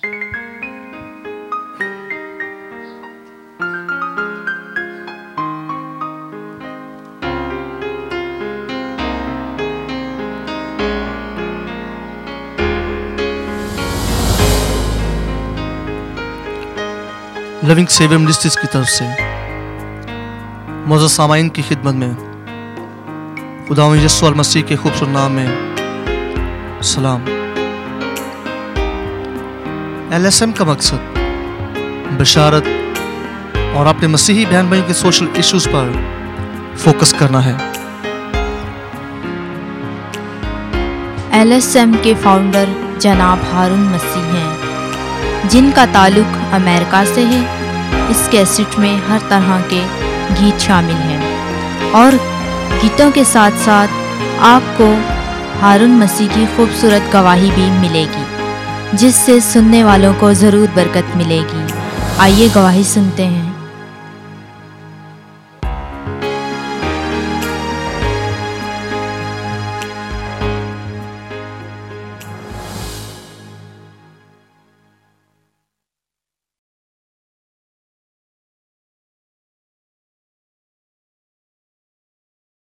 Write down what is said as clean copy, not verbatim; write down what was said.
Loving saviour ministries की तरफ से मौजूद सामाइन की खिदमत में खुदावंद यीशु मसीह के खूबसूरत नाम में सलाम। LSM का मकसद बशारत और अपने मसीही बहन भाइयों के सोशल इश्यूज पर फोकस करना है। LSM के फाउंडर जनाब हारून मसीह हैं, जिनका ताल्लुक अमेरिका से है। इस कैसेट में हर तरह के गीत शामिल हैं और गीतों के साथ साथ आपको हारून मसीह की खूबसूरत गवाही भी मिलेगी, जिससे सुनने वालों को ज़रूर बरकत मिलेगी। आइए गवाही सुनते हैं।